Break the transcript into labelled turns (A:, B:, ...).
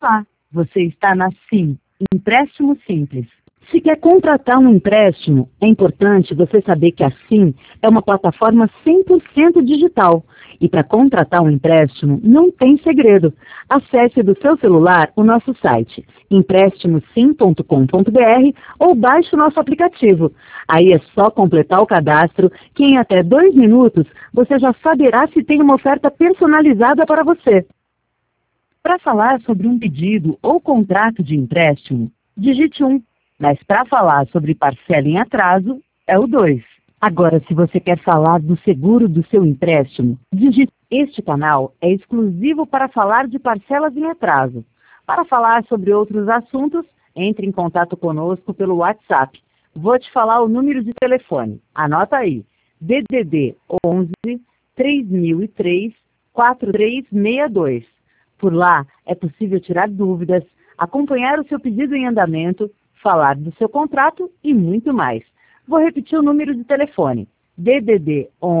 A: Olá, você está na Sim, Empréstimo Simples. Se quer contratar um empréstimo, é importante você saber que a Sim é uma plataforma 100% digital. E para contratar um empréstimo, não tem segredo. Acesse do seu celular o nosso site, emprestimosim.com.br, ou baixe o nosso aplicativo. Aí é só completar o cadastro, que em até 2 minutos você já saberá se tem uma oferta personalizada para você. Para falar sobre um pedido ou contrato de empréstimo, digite 1. Mas para falar sobre parcela em atraso, é o 2. Agora, se você quer falar do seguro do seu empréstimo, digite. Este canal é exclusivo para falar de parcelas em atraso. Para falar sobre outros assuntos, entre em contato conosco pelo WhatsApp. Vou te falar o número de telefone. Anota aí. DDD 11 3003 4362. Por lá, é possível tirar dúvidas, acompanhar o seu pedido em andamento, falar do seu contrato e muito mais. Vou repetir o número de telefone. DDD